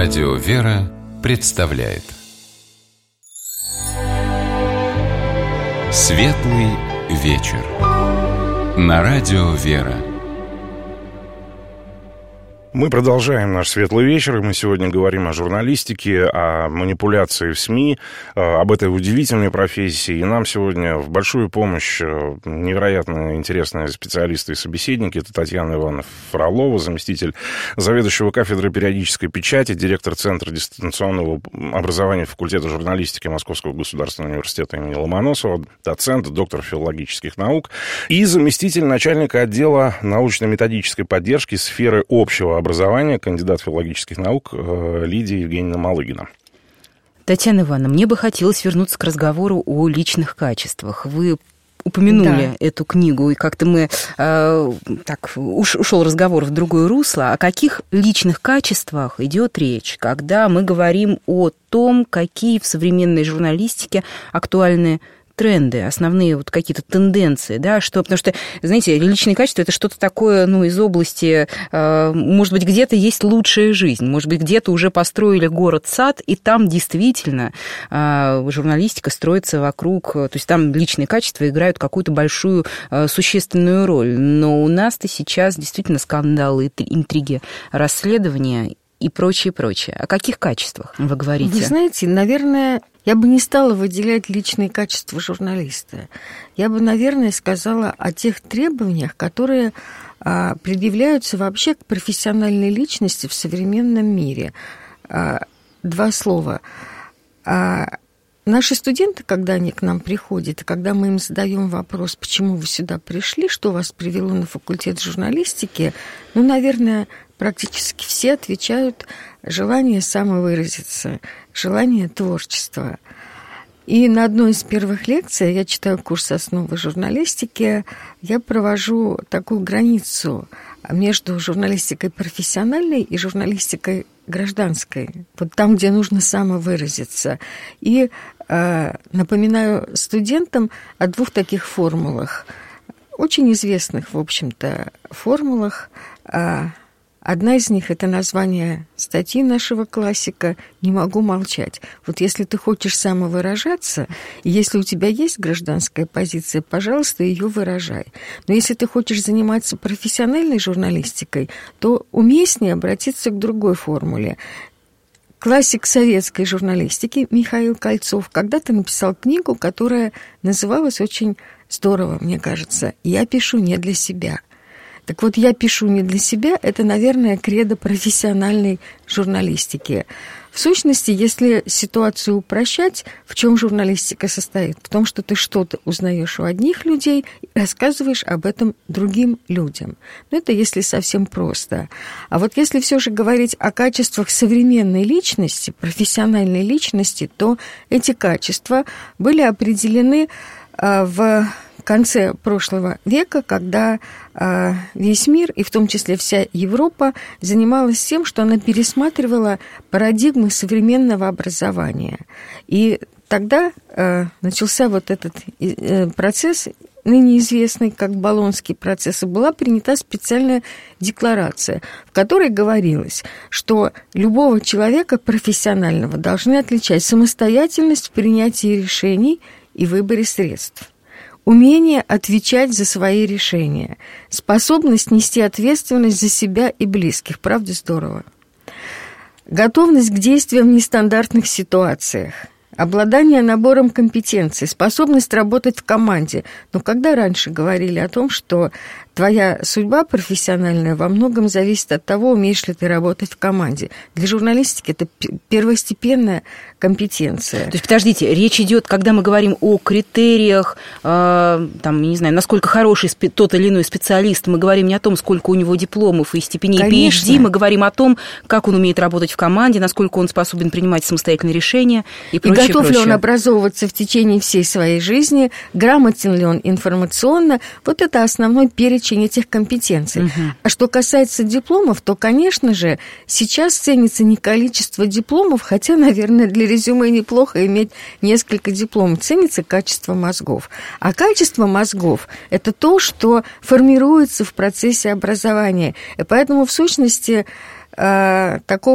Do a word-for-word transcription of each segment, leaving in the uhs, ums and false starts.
Радио «Вера» представляет Светлый вечер на Радио «Вера». Мы продолжаем наш светлый вечер, и мы сегодня говорим о журналистике, о манипуляции в СМИ, об этой удивительной профессии. И нам сегодня в большую помощь невероятно интересные специалисты и собеседники. Это Татьяна Ивановна Фролова, заместитель заведующего кафедрой периодической печати, директор Центра дистанционного образования факультета журналистики Московского государственного университета имени Ломоносова, доцент, доктор филологических наук и заместитель начальника отдела научно-методической поддержки сферы общего образования. образования, кандидат филологических наук Лидия Евгеньевна Малыгина. Татьяна Ивановна, мне бы хотелось вернуться к разговору о личных качествах. Вы упомянули да. эту книгу, и как-то мы э, так уш, ушел разговор в другое русло. О каких личных качествах идет речь, когда мы говорим о том, какие в современной журналистике актуальны тренды, основные вот какие-то тенденции, да, что, потому что, знаете, личные качества – это что-то такое, ну, из области, э, может быть, где-то есть лучшая жизнь, может быть, где-то уже построили город-сад, и там действительно э, журналистика строится вокруг, то есть там личные качества играют какую-то большую э, существенную роль, но у нас-то сейчас действительно скандалы, интриги, расследования и прочее, прочее. О каких качествах вы говорите? Вы знаете, наверное, я бы не стала выделять личные качества журналиста. Я бы, наверное, сказала о тех требованиях, которые а, предъявляются вообще к профессиональной личности в современном мире. А, два слова. А, наши студенты, когда они к нам приходят, и когда мы им задаем вопрос, почему вы сюда пришли, что вас привело на факультет журналистики, ну, наверное, практически все отвечают желание самовыразиться, желание творчества. И на одной из первых лекций, я читаю курс «Основы журналистики», я провожу такую границу между журналистикой профессиональной и журналистикой гражданской, вот там, где нужно самовыразиться. И э, напоминаю студентам о двух таких формулах, очень известных, в общем-то, формулах. э, Одна из них – это название статьи нашего классика «Не могу молчать». Вот если ты хочешь самовыражаться, и если у тебя есть гражданская позиция, пожалуйста, ее выражай. Но если ты хочешь заниматься профессиональной журналистикой, то уместнее обратиться к другой формуле. Классик советской журналистики Михаил Кольцов когда-то написал книгу, которая называлась очень здорово, мне кажется, «Я пишу не для себя». Так вот, я пишу не для себя, это, наверное, кредо профессиональной журналистики. В сущности, если ситуацию упрощать, в чем журналистика состоит? В том, что ты что-то узнаешь у одних людей и рассказываешь об этом другим людям. Но это если совсем просто. А вот если все же говорить о качествах современной личности, профессиональной личности, то эти качества были определены в конце прошлого века, когда э, весь мир, и в том числе вся Европа, занималась тем, что она пересматривала парадигмы современного образования. И тогда э, начался вот этот э, процесс, ныне известный как Болонский процесс, и была принята специальная декларация, в которой говорилось, что любого человека профессионального должны отличать самостоятельность в принятии решений и выборе средств, умение отвечать за свои решения, способность нести ответственность за себя и близких. Правда, здорово. Готовность к действиям в нестандартных ситуациях, обладание набором компетенций, способность работать в команде. Но когда раньше говорили о том, что твоя судьба профессиональная во многом зависит от того, умеешь ли ты работать в команде. Для журналистики это первостепенная компетенция. То есть, подождите, речь идет, когда мы говорим о критериях, э, там, я не знаю, насколько хороший спе- тот или иной специалист, мы говорим не о том, сколько у него дипломов и степеней пи эйч ди, мы говорим о том, как он умеет работать в команде, насколько он способен принимать самостоятельные решения и прочее. И готов прочее. ли он образовываться в течение всей своей жизни, грамотен ли он информационно. Вот это основной перечень этих компетенций. Угу. А что касается дипломов, то, конечно же, сейчас ценится не количество дипломов, хотя, наверное, для резюме неплохо иметь несколько дипломов. Ценится качество мозгов. А качество мозгов – это то, что формируется в процессе образования. И поэтому, в сущности, такого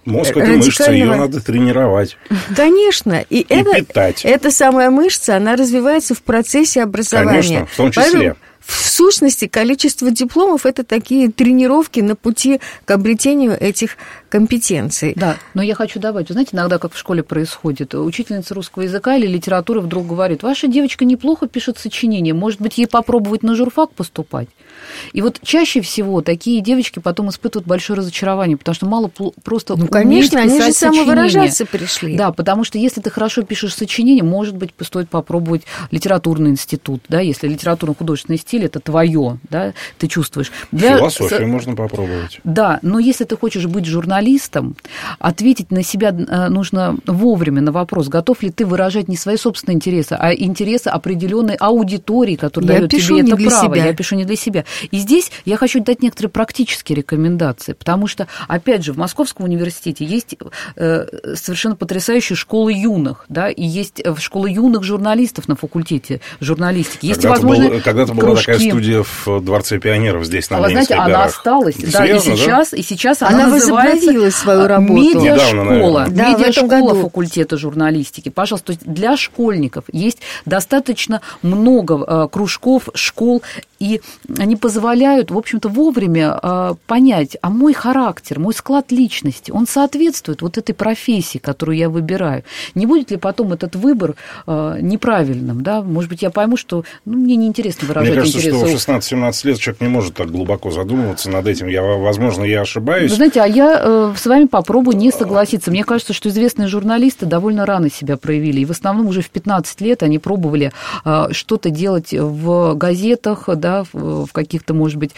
Мозг – это мышца, ее надо тренировать. Конечно. И, и это, питать. Эта самая мышца, она развивается в процессе образования. Конечно, в том числе. Поэтому, в сущности, количество дипломов – это такие тренировки на пути к обретению этих компетенций. Да, но я хочу добавить, вы знаете, иногда, как в школе происходит, учительница русского языка или литературы вдруг говорит: ваша девочка неплохо пишет сочинения, может быть, ей попробовать на журфак поступать? И вот чаще всего такие девочки потом испытывают большое разочарование, потому что мало просто ну, конечно, уметь писать они же сочинения. Самовыражаться пришли. Да, потому что если ты хорошо пишешь сочинение, может быть, стоит попробовать литературный институт, да, если литературно-художественный стиль – это твое, да, ты чувствуешь. Для... Философию С... можно попробовать. Да, но если ты хочешь быть журналистом, ответить на себя нужно вовремя на вопрос, готов ли ты выражать не свои собственные интересы, а интересы определенной аудитории, которая дает тебе это право. Я пишу не для себя. И здесь я хочу дать некоторые практические рекомендации, потому что, опять же, в Московском университете есть совершенно потрясающая школа юных, да, и есть школа юных журналистов на факультете журналистики. Есть когда-то, возможно, был, когда-то была такая студия в Дворце пионеров здесь, на а Ленинских горах. Она осталась, да, Серьезно, и сейчас, да? и сейчас она, она называется свою работу. Медиашкола, да, медиашкола факультета журналистики. Пожалуйста, то есть для школьников есть достаточно много кружков, школ, и они позволяют, в общем-то, вовремя э, понять, а мой характер, мой склад личности, он соответствует вот этой профессии, которую я выбираю. Не будет ли потом этот выбор э, неправильным, да? Может быть, я пойму, что ну, мне неинтересно выражать интересы. Мне кажется, что в шестнадцать-семнадцать лет человек не может так глубоко задумываться над этим. Я, возможно, я ошибаюсь. Вы знаете, а я э, с вами попробую не согласиться. Мне кажется, что известные журналисты довольно рано себя проявили. И в основном уже в пятнадцать лет они пробовали э, что-то делать в газетах, да, в, в каких-то, может быть,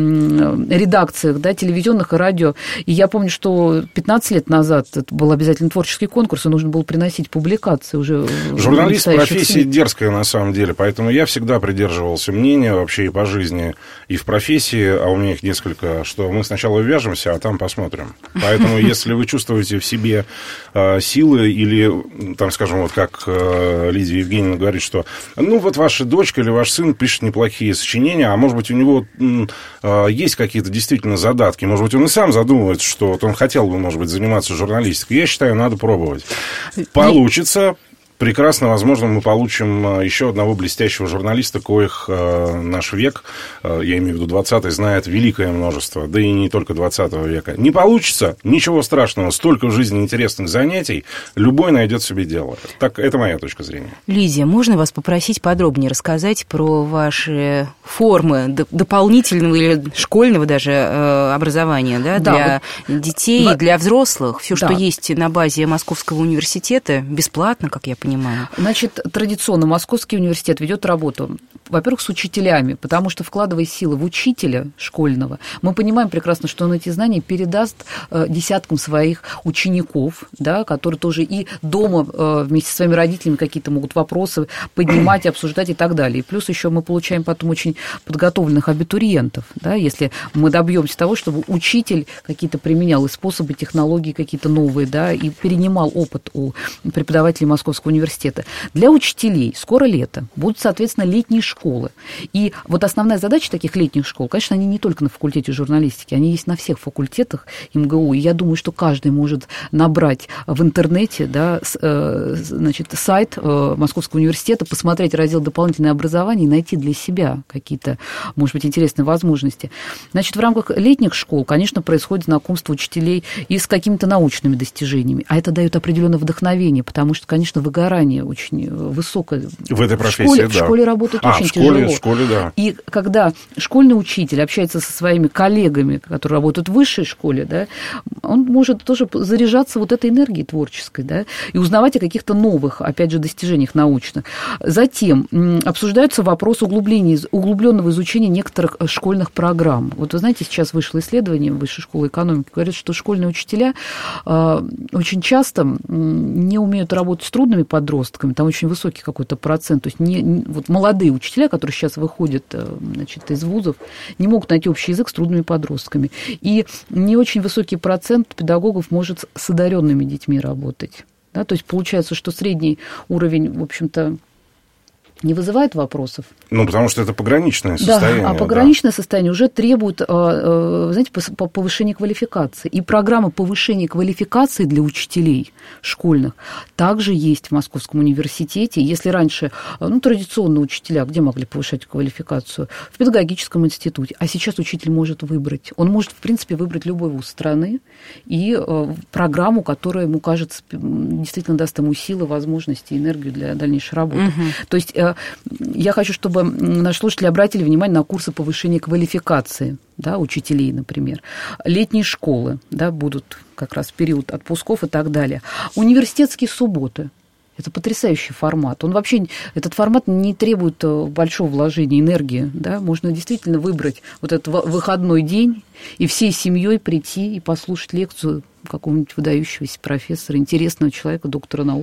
редакциях, да, телевизионных и радио. И я помню, что пятнадцать лет назад это был обязательно творческий конкурс, и нужно было приносить публикации уже. Журналист профессия дерзкая на самом деле, поэтому я всегда придерживался мнения вообще и по жизни, и в профессии, а у меня их несколько, что мы сначала вяжемся, а там посмотрим. Поэтому если вы чувствуете в себе э, силы или, там, скажем, вот как э, Лидия Евгеньевна говорит, что ну вот ваша дочка или ваш сын пишет неплохие сочинения, а может быть, у него э, есть какие-то действительно задатки, может быть, он и сам задумывается, что вот он хотел бы, может быть, заниматься журналистикой. Я считаю, надо пробовать. Получится. Прекрасно, возможно, мы получим еще одного блестящего журналиста, коих э, наш век, э, я имею в виду двадцатый, знает великое множество, да и не только двадцатого века. Не получится, ничего страшного, столько в жизни интересных занятий, любой найдет себе дело. Так, это моя точка зрения. Лидия, можно вас попросить подробнее рассказать про ваши формы дополнительного или школьного даже э, образования, да, да, для вот, детей, в... для взрослых, все, да. что есть на базе Московского университета, бесплатно, как я понимаю. Понимаю. Значит, традиционно Московский университет ведет работу, во-первых, с учителями, потому что, вкладывая силы в учителя школьного, мы понимаем прекрасно, что он эти знания передаст э, десяткам своих учеников, да, которые тоже и дома э, вместе со своими родителями какие-то могут вопросы поднимать, обсуждать и так далее. И плюс еще мы получаем потом очень подготовленных абитуриентов, да, если мы добьемся того, чтобы учитель какие-то применял и способы, технологии какие-то новые, да, и перенимал опыт у преподавателей Московского университета. университета. Для учителей скоро лето, будут, соответственно, летние школы. И вот основная задача таких летних школ, конечно, они не только на факультете журналистики, они есть на всех факультетах эм гэ у. И я думаю, что каждый может набрать в интернете, да, значит, сайт Московского университета, посмотреть раздел «Дополнительное образование» и найти для себя какие-то, может быть, интересные возможности. Значит, в рамках летних школ, конечно, происходит знакомство учителей и с какими-то научными достижениями. А это дает определенное вдохновение, потому что, конечно, выгорание очень высокое. В этой профессии, в школе, да. В школе работать а, очень в школе, тяжело. В школе, да. И когда школьный учитель общается со своими коллегами, которые работают в высшей школе, да, он может тоже заряжаться вот этой энергией творческой, да, и узнавать о каких-то новых, опять же, достижениях научных. Затем обсуждаются вопросы углубления, углубленного изучения некоторых школьных программ. Вот вы знаете, сейчас вышло исследование Высшей школы экономики, говорят, что школьные учителя очень часто не умеют работать с трудными подростками, там очень высокий какой-то процент, то есть не, не, вот молодые учителя, которые сейчас выходят, значит, из вузов, не могут найти общий язык с трудными подростками. И не очень высокий процент педагогов может с одаренными детьми работать. Да? То есть получается, что средний уровень, в общем-то, не вызывает вопросов. Ну, потому что это пограничное состояние. Да, а пограничное да. состояние уже требует, знаете, повышения квалификации. И программа повышения квалификации для учителей школьных также есть в Московском университете. Если раньше, ну, традиционно учителя где могли повышать квалификацию? В педагогическом институте. А сейчас учитель может выбрать. Он может, в принципе, выбрать любой вуз страны и программу, которая ему кажется, действительно даст ему силы, возможности, энергию для дальнейшей работы. Угу. То есть я хочу, чтобы наши слушатели обратили внимание на курсы повышения квалификации, да, учителей, например. Летние школы, да, будут как раз в период отпусков и так далее. Университетские субботы. Это потрясающий формат. Он вообще, этот формат не требует большого вложения энергии. Да? Можно действительно выбрать вот этот выходной день и всей семьей прийти и послушать лекцию какого-нибудь выдающегося профессора, интересного человека, доктора наук.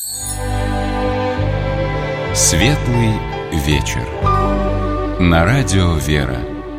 Светлый вечер. На радио «Вера».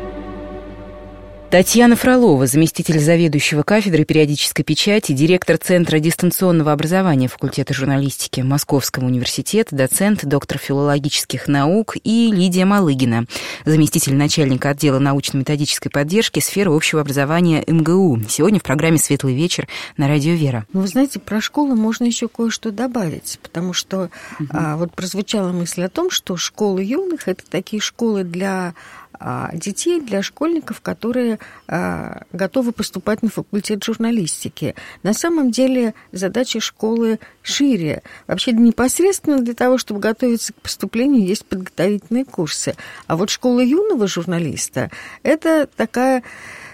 Татьяна Фролова, заместитель заведующего кафедрой периодической печати, директор Центра дистанционного образования факультета журналистики Московского университета, доцент, доктор филологических наук, и Лидия Малыгина, заместитель начальника отдела научно-методической поддержки сферы общего образования эм гэ у. Сегодня в программе «Светлый вечер» на радио «Вера». Ну, вы знаете, про школу можно еще кое-что добавить, потому что угу. а, вот прозвучала мысль о том, что школы юных – это такие школы для детей, для школьников, которые а, готовы поступать на факультет журналистики. На самом деле задача школы шире. Вообще непосредственно для того, чтобы готовиться к поступлению, есть подготовительные курсы. А вот школа юного журналиста – это такая...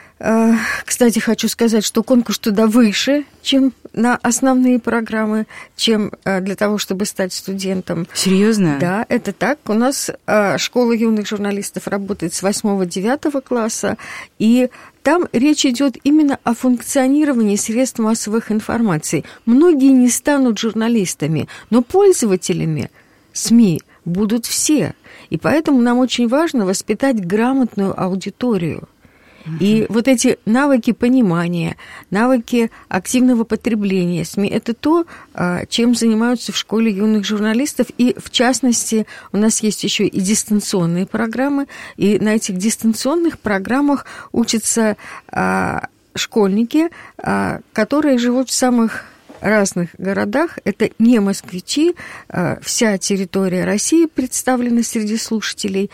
Кстати, хочу сказать, что конкурс туда выше, чем на основные программы, чем для того, чтобы стать студентом. Серьезно? Да, это так. У нас школа юных журналистов работает с восьмого-девятого класса, и там речь идет именно о функционировании средств массовых информации. Многие не станут журналистами, но пользователями СМИ будут все. И поэтому нам очень важно воспитать грамотную аудиторию. И вот эти навыки понимания, навыки активного потребления СМИ – это то, чем занимаются в школе юных журналистов. И, в частности, у нас есть еще и дистанционные программы. И на этих дистанционных программах учатся школьники, которые живут в самых разных городах. Это не москвичи. Вся территория России представлена среди слушателей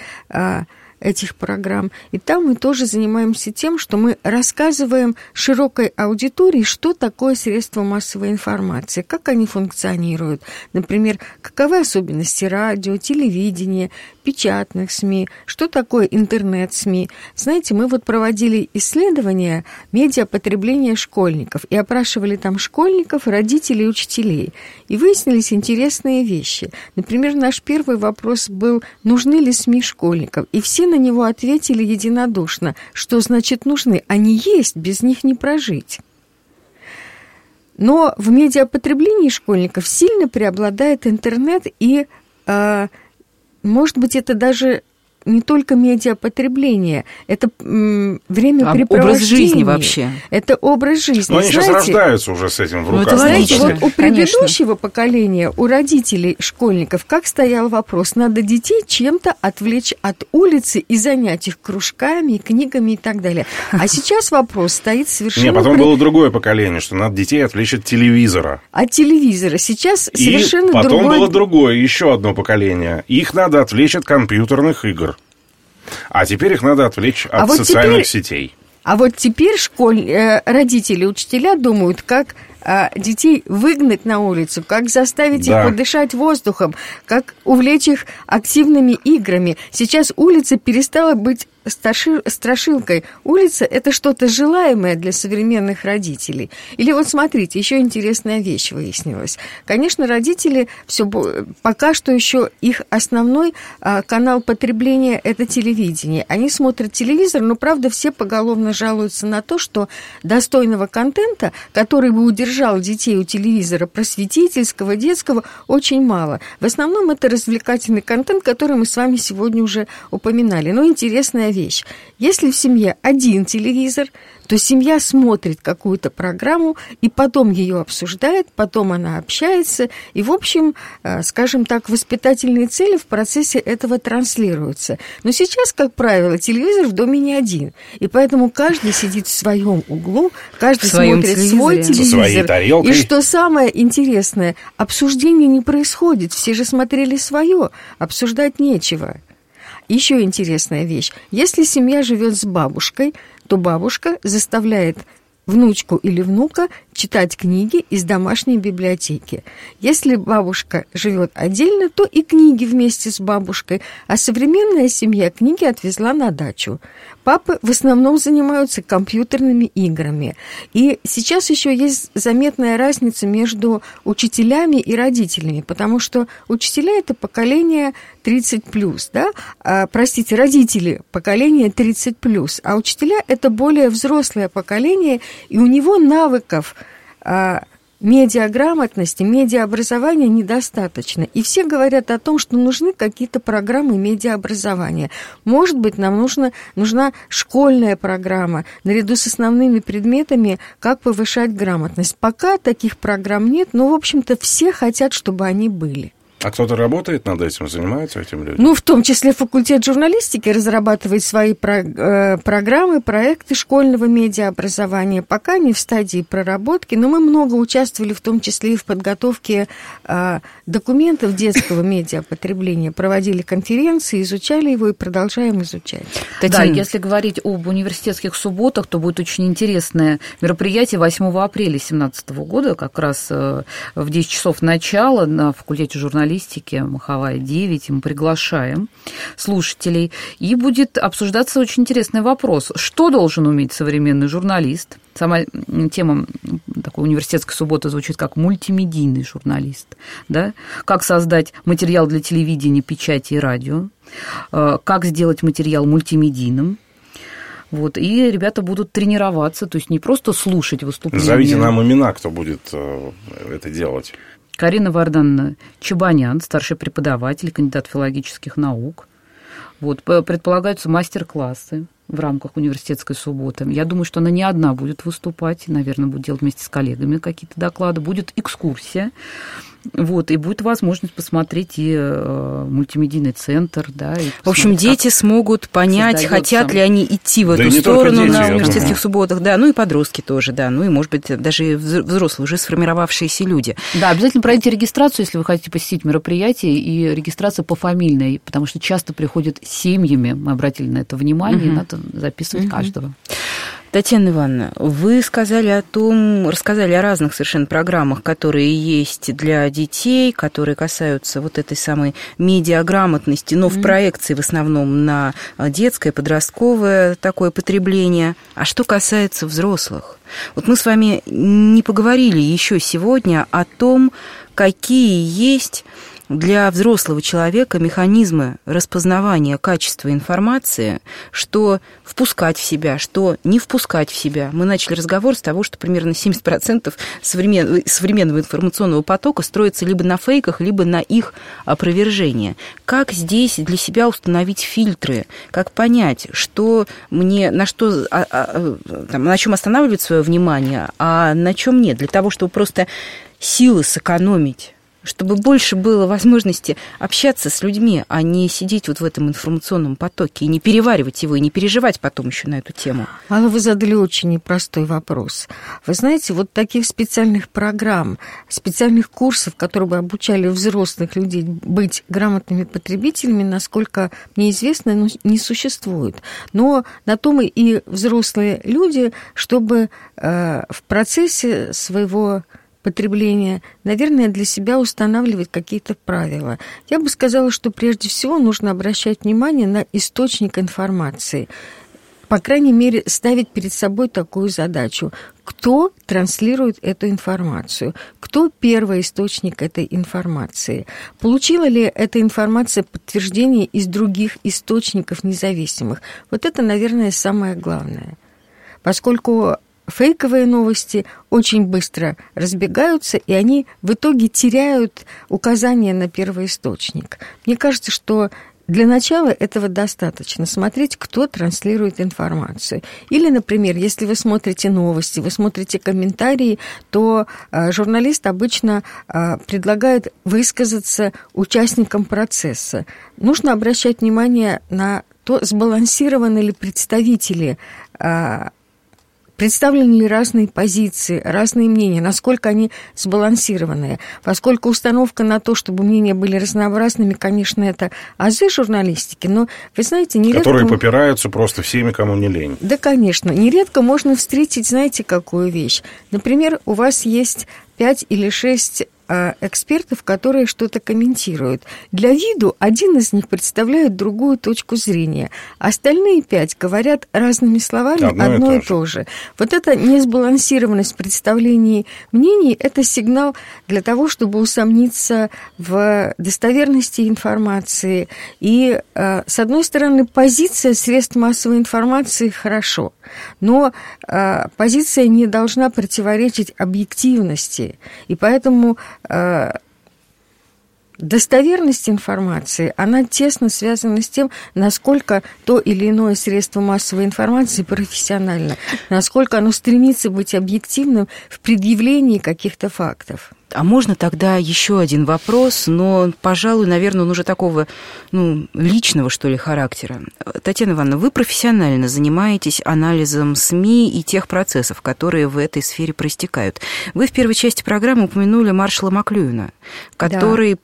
этих программ. И там мы тоже занимаемся тем, что мы рассказываем широкой аудитории, что такое средства массовой информации, как они функционируют. Например, каковы особенности радио, телевидения, печатных СМИ, что такое интернет-СМИ. Знаете, мы вот проводили исследования медиапотребления школьников и опрашивали там школьников, родителей и учителей. И выяснились интересные вещи. Например, наш первый вопрос был, нужны ли СМИ школьников? И все на него ответили единодушно, что значит нужны. Они есть, без них не прожить. Но в медиапотреблении школьников сильно преобладает интернет и, э, может быть, это даже не только медиапотребление, это м, времяпрепровождение. Образ жизни вообще. Это образ жизни. Но они знаете, сейчас рождаются уже с этим в руках. Ну, знаете, вот у предыдущего Конечно. поколения, у родителей школьников, как стоял вопрос, надо детей чем-то отвлечь от улицы и занять их кружками, книгами и так далее. А сейчас вопрос стоит совершенно... Нет, потом было другое поколение, что надо детей отвлечь от телевизора. От телевизора. Сейчас и совершенно потом другое... потом было другое, еще одно поколение. Их надо отвлечь от компьютерных игр. А теперь их надо отвлечь от а вот социальных теперь, сетей. А вот теперь школь, родители, учителя думают, как детей выгнать на улицу, как заставить да. их подышать воздухом, как увлечь их активными играми. Сейчас улица перестала быть страшилкой. Улица – это что-то желаемое для современных родителей. Или вот смотрите, еще интересная вещь выяснилась. Конечно, родители все, пока что еще их основной канал потребления – это телевидение. Они смотрят телевизор, но, правда, все поголовно жалуются на то, что достойного контента, который бы удержал детей у телевизора, просветительского, детского, очень мало. В основном это развлекательный контент, который мы с вами сегодня уже упоминали. Но интересная вещь. Если в семье один телевизор, то семья смотрит какую-то программу и потом ее обсуждает, потом она общается, и, в общем, скажем так, воспитательные цели в процессе этого транслируются. Но сейчас, как правило, телевизор в доме не один, и поэтому каждый сидит в своем углу, каждый смотрит свой телевизор. И что самое интересное, обсуждение не происходит, все же смотрели свое, обсуждать нечего. Еще интересная вещь. Если семья живет с бабушкой, то бабушка заставляет внучку или внука читать книги из домашней библиотеки. Если бабушка живет отдельно, то и книги вместе с бабушкой, а современная семья книги отвезла на дачу. Папы в основном занимаются компьютерными играми. И сейчас еще есть заметная разница между учителями и родителями, потому что учителя – это поколение тридцать плюс, да? а, простите, родители – поколение тридцать плюс, а учителя – это более взрослое поколение, и у него навыков а, медиаграмотности, медиаобразования недостаточно. И все говорят о том, что нужны какие-то программы медиаобразования. Может быть, нам нужно, нужна школьная программа наряду с основными предметами, как повышать грамотность. Пока таких программ нет, но, в общем-то, все хотят, чтобы они были. А кто-то работает над этим, занимается этим людям? Ну, в том числе факультет журналистики разрабатывает свои про, э, программы, проекты школьного медиаобразования. Пока не в стадии проработки, но мы много участвовали, в том числе и в подготовке э, документов детского медиапотребления. Проводили конференции, изучали его и продолжаем изучать. Татьяна, да, если говорить об университетских субботах, то будет очень интересное мероприятие восьмого апреля две тысячи семнадцатого года, как раз э, в десять часов начала на факультете журналистики Маховая девять, мы приглашаем слушателей, и будет обсуждаться очень интересный вопрос, что должен уметь современный журналист. Сама тема такой университетской субботы звучит как мультимедийный журналист, да? Как создать материал для телевидения, печати и радио, как сделать материал мультимедийным. Вот, и ребята будут тренироваться, то есть не просто слушать выступления. Назовите нам имена, кто будет это делать. Карина Вардановна Чебанян, старший преподаватель, кандидат филологических наук. Вот, предполагаются мастер-классы в рамках университетской субботы. Я думаю, что она не одна будет выступать, наверное, будет делать вместе с коллегами какие-то доклады. Будет экскурсия. Вот, и будет возможность посмотреть и э, мультимедийный центр, да. И в общем, дети смогут понять, создается... хотят ли они идти в да эту сторону дети, на университетских субботах, да, ну и подростки тоже, да, ну и, может быть, даже взрослые, уже сформировавшиеся люди. Да, обязательно пройдите регистрацию, если вы хотите посетить мероприятие, и регистрация пофамильная, потому что часто приходят семьями, мы обратили на это внимание, угу. и надо записывать угу. каждого. Татьяна Ивановна, вы сказали о том, рассказали о разных совершенно программах, которые есть для детей, которые касаются вот этой самой медиаграмотности, но mm-hmm. в проекции в основном на детское, подростковое такое потребление. А что касается взрослых? Вот мы с вами не поговорили еще сегодня о том, какие есть для взрослого человека механизмы распознавания качества информации, что впускать в себя, что не впускать в себя. Мы начали разговор с того, что примерно семьдесят процентов современ... современного информационного потока строится либо на фейках, либо на их опровержении. Как здесь для себя установить фильтры? Как понять, что мне, на что, а, а, там, на чем останавливать свое внимание, а на чем нет, для того, чтобы просто силы сэкономить, чтобы больше было возможности общаться с людьми, а не сидеть вот в этом информационном потоке и не переваривать его, и не переживать потом еще на эту тему. Алла, вы задали очень непростой вопрос. Вы знаете, вот таких специальных программ, специальных курсов, которые бы обучали взрослых людей быть грамотными потребителями, насколько мне известно, не существует. Но на том и взрослые люди, чтобы э, в процессе своего потребления, наверное, для себя устанавливать какие-то правила. Я бы сказала, что прежде всего нужно обращать внимание на источник информации. По крайней мере, ставить перед собой такую задачу. Кто транслирует эту информацию? Кто первый источник этой информации? Получила ли эта информация подтверждение из других источников независимых? Вот это, наверное, самое главное. Поскольку фейковые новости очень быстро разбегаются, и они в итоге теряют указание на первоисточник. Мне кажется, что для начала этого достаточно. Смотреть, кто транслирует информацию. Или, например, если вы смотрите новости, вы смотрите комментарии, то э, журналист обычно э, предлагает высказаться участникам процесса. Нужно обращать внимание на то, сбалансированы ли представители, э, представлены ли разные позиции, разные мнения, насколько они сбалансированные. Поскольку установка на то, чтобы мнения были разнообразными, конечно, это азы журналистики, но, вы знаете, нередко... Которые попираются просто всеми, кому не лень. Да, конечно. Нередко можно встретить, знаете, какую вещь. Например, у вас есть пять или шесть экспертов, которые что-то комментируют. Для виду один из них представляет другую точку зрения. Остальные пять говорят разными словами одно, одно и, то, и то же. Вот эта несбалансированность представлений мнений – это сигнал для того, чтобы усомниться в достоверности информации. И, с одной стороны, позиция средств массовой информации хорошо, но позиция не должна противоречить объективности. И поэтому достоверность информации, она тесно связана с тем, насколько то или иное средство массовой информации профессионально, насколько оно стремится быть объективным в предъявлении каких-то фактов. А можно тогда еще один вопрос, но, пожалуй, наверное, он уже такого, ну, личного, что ли, характера. Татьяна Ивановна, вы профессионально занимаетесь анализом СМИ и тех процессов, которые в этой сфере проистекают. Вы в первой части программы упомянули маршала Маклюина, который... Да.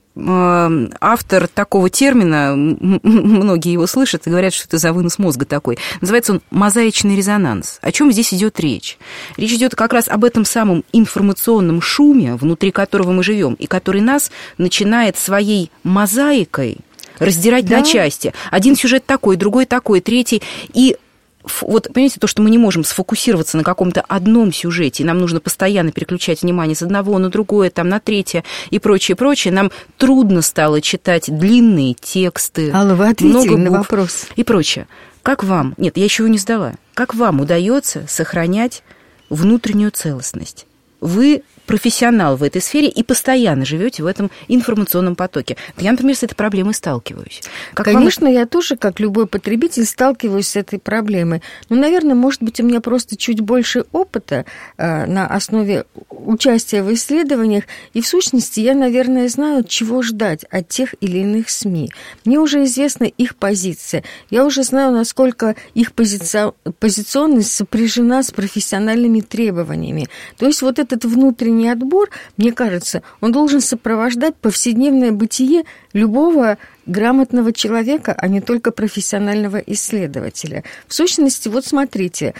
Автор такого термина, многие его слышат и говорят, что это за вынос мозга такой. Называется он «мозаичный резонанс». О чем здесь идет речь? Речь идет как раз об этом самом информационном шуме, внутри которого мы живем, и который нас начинает своей мозаикой раздирать да. на части. Один сюжет такой, другой такой, третий. И вот, понимаете, то, что мы не можем сфокусироваться на каком-то одном сюжете, нам нужно постоянно переключать внимание с одного на другое, там, на третье и прочее, прочее, нам трудно стало читать длинные тексты. Алла, вы ответили на вопрос. И прочее. Как вам, нет, я еще его не сдала, как вам удается сохранять внутреннюю целостность? Вы профессионал в этой сфере и постоянно живете в этом информационном потоке. Я, например, с этой проблемой сталкиваюсь. Как Конечно, вам... я тоже, как любой потребитель, сталкиваюсь с этой проблемой. Но, наверное, может быть, у меня просто чуть больше опыта э, на основе участия в исследованиях. И, в сущности, я, наверное, знаю, чего ждать от тех или иных СМИ. Мне уже известна их позиция. Я уже знаю, насколько их позици... позиционность сопряжена с профессиональными требованиями. То есть вот этот внутренний отбор, мне кажется, он должен сопровождать повседневное бытие любого грамотного человека, а не только профессионального исследователя. В сущности, вот смотрите,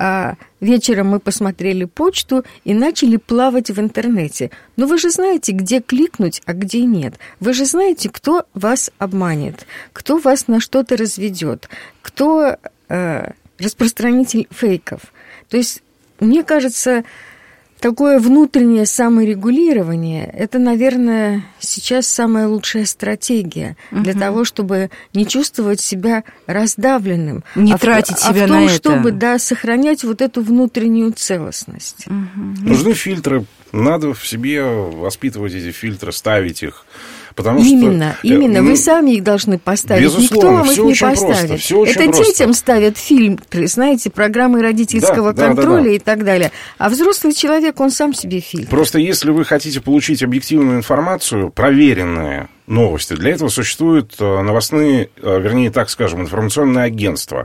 вечером мы посмотрели почту и начали плавать в интернете. Но вы же знаете, где кликнуть, а где нет. Вы же знаете, кто вас обманет, кто вас на что-то разведет, кто э, распространитель фейков. То есть, мне кажется, такое внутреннее саморегулирование – это, наверное, сейчас самая лучшая стратегия угу. для того, чтобы не чувствовать себя раздавленным. Не а тратить в, себя а в том, на это. чтобы да, сохранять вот эту внутреннюю целостность. Угу. Нужны фильтры. Надо в себе воспитывать эти фильтры, ставить их. Потому именно, что, именно. Ну, вы сами их должны поставить. Безусловно, никто вам их не поставит. Просто, это просто. Детям ставят фильтры, знаете, программы родительского да, контроля да, да, да. и так далее. А взрослый человек, он сам себе фильтр. Просто если вы хотите получить объективную информацию, проверенные новости, для этого существуют новостные, вернее, так скажем, информационные агентства.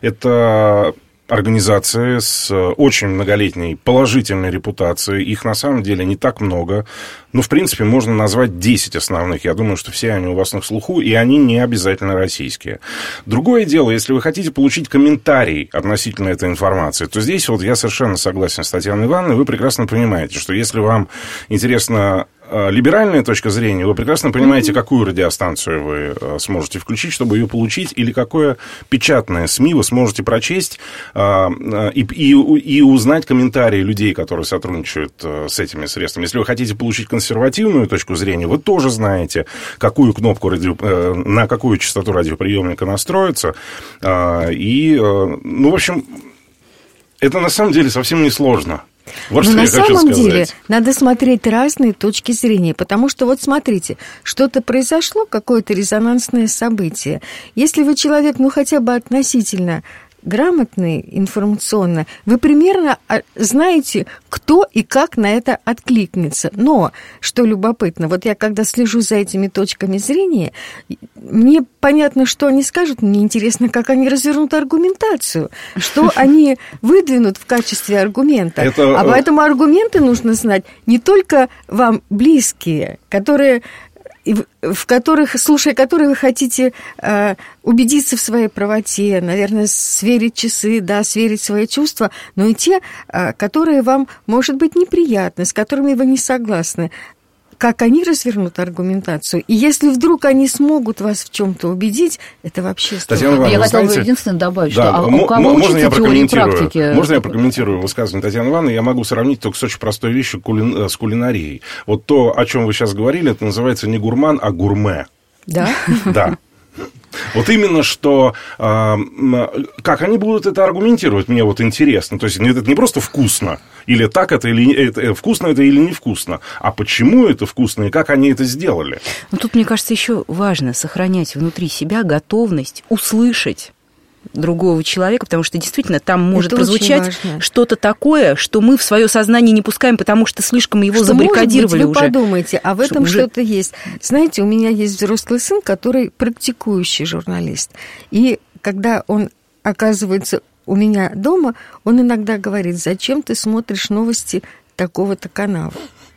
Это организации с очень многолетней положительной репутацией. Их на самом деле не так много. Но, в принципе, можно назвать десять основных. Я думаю, что все они у вас на слуху, и они не обязательно российские. Другое дело, если вы хотите получить комментарий относительно этой информации, то здесь вот я совершенно согласен с Татьяной Ивановной. Вы прекрасно понимаете, что если вам интересно либеральная точка зрения, вы прекрасно понимаете, mm-hmm. какую радиостанцию вы сможете включить, чтобы ее получить, или какое печатное СМИ вы сможете прочесть и, и, и узнать комментарии людей, которые сотрудничают с этими средствами. Если вы хотите получить консервативную точку зрения, вы тоже знаете, какую кнопку радио, на какую частоту радиоприемника настроиться. И, ну, в общем, это на самом деле совсем не сложно. Вот Но что на я хочу самом сказать. деле надо смотреть разные точки зрения, потому что вот смотрите, что-то произошло, какое-то резонансное событие. Если вы человек, ну хотя бы относительно грамотный информационно, вы примерно знаете, кто и как на это откликнется. Но, что любопытно, вот я когда слежу за этими точками зрения, мне понятно, что они скажут, мне интересно, как они развернут аргументацию, что они выдвинут в качестве аргумента. Это... А поэтому аргументы нужно знать не только вам близкие, которые... в которых, слушая которые вы хотите э, убедиться в своей правоте, наверное, сверить часы, да, сверить свои чувства, но и те, э, которые вам, может быть, неприятны, с которыми вы не согласны. Как они развернут аргументацию. И если вдруг они смогут вас в чем-то убедить, это вообще здорово. Я хотела бы единственное добавить, да, что а у кого можно учатся теории и практики? Можно я прокомментирую высказывание Татьяны Ивановны? Я могу сравнить только с очень простой вещью кули... с кулинарией. Вот то, о чем вы сейчас говорили, это называется не гурман, а гурме. Да? Да. Вот именно что, э, как они будут это аргументировать, мне вот интересно. То есть, это не просто вкусно, или так это, или это, вкусно это или невкусно, а почему это вкусно и как они это сделали. Но тут, мне кажется, еще важно сохранять внутри себя готовность услышать другого человека, потому что действительно там может это прозвучать что-то такое, что мы в свое сознание не пускаем, потому что слишком его что, забаррикадировали может быть, вы уже. Подумайте, а в этом что что-то есть. Знаете, у меня есть взрослый сын, который практикующий журналист. И когда он оказывается у меня дома, он иногда говорит: зачем ты смотришь новости такого-то канала?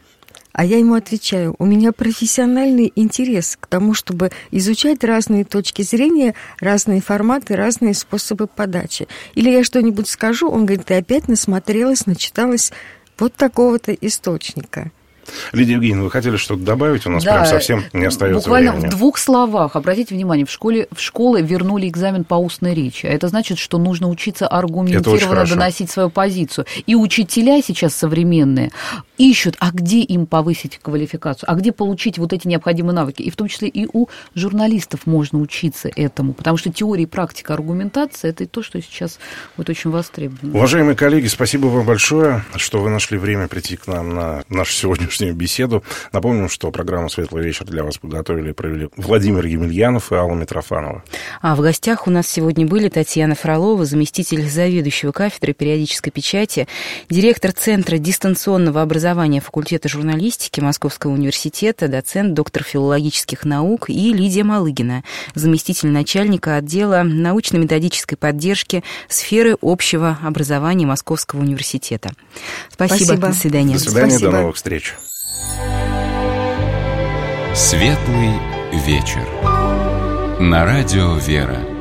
А я ему отвечаю: у меня профессиональный интерес к тому, чтобы изучать разные точки зрения, разные форматы, разные способы подачи. Или я что-нибудь скажу, он говорит: ты опять насмотрелась, начиталась вот такого-то источника. Лидия Евгеньевна, вы хотели что-то добавить? У нас да, прям совсем не остается буквально времени. В двух словах. Обратите внимание, в школе, в школы вернули экзамен по устной речи. Это значит, что нужно учиться аргументированно доносить свою позицию. И учителя сейчас современные ищут, а где им повысить квалификацию, а где получить вот эти необходимые навыки. И в том числе и у журналистов можно учиться этому, потому что теория и практика аргументации – это то, что сейчас вот очень востребовано. Уважаемые коллеги, спасибо вам большое, что вы нашли время прийти к нам на нашу сегодняшнюю беседу. Напомним, что программу «Светлый вечер» для вас подготовили и провели Владимир Емельянов и Алла Митрофанова. А в гостях у нас сегодня были Татьяна Фролова, заместитель заведующего кафедрой периодической печати, директор Центра дистанционного образования факультета журналистики Московского университета, доцент, доктор филологических наук, и Лидия Малыгина, заместитель начальника отдела научно-методической поддержки сферы общего образования Московского университета. Спасибо. Спасибо. До свидания. До свидания. Спасибо. До новых встреч. Светлый вечер. На радио «Вера».